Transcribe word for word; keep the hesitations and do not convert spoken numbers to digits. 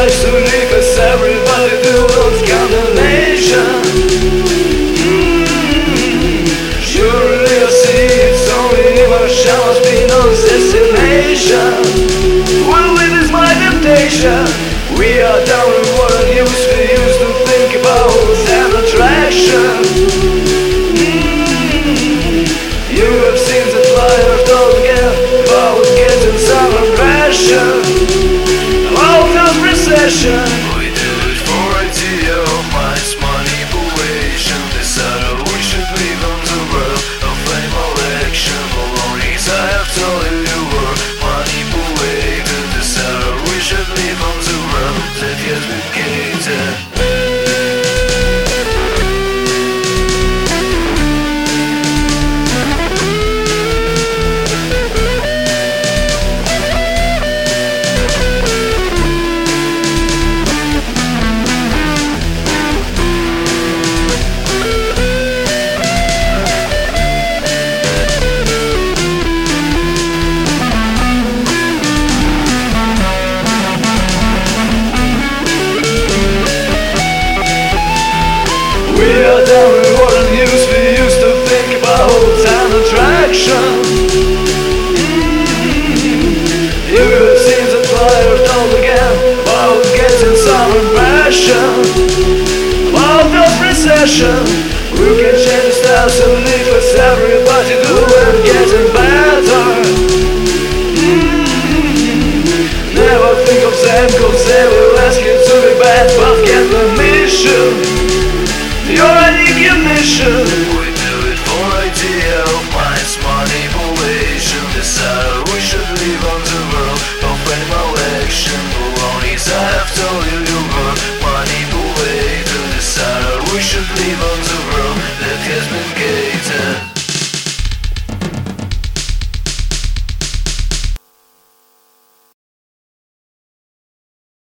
tries to live as everybody do. It's condemnation. mm-hmm. Surely I see it's only emotion has been no destination. Well, it is my temptation. We are down with what I used to use to think about and attraction. mm-hmm. You have seen the fire told again about getting some impression about this recession. We do it for idea of minds, manipulation. Decided we should live on the world of flame election. For long years I have told you you were manipulated. Decided we should live on the world that has been gated. We are down with what I used we used to think about and attraction. mm-hmm. You have seen the fire told again about getting some impression about this recession. We can change styles and live as everybody do and getting better. mm-hmm. Never think of them cause they will ask you to be bad, but get the mission. You're an ignition.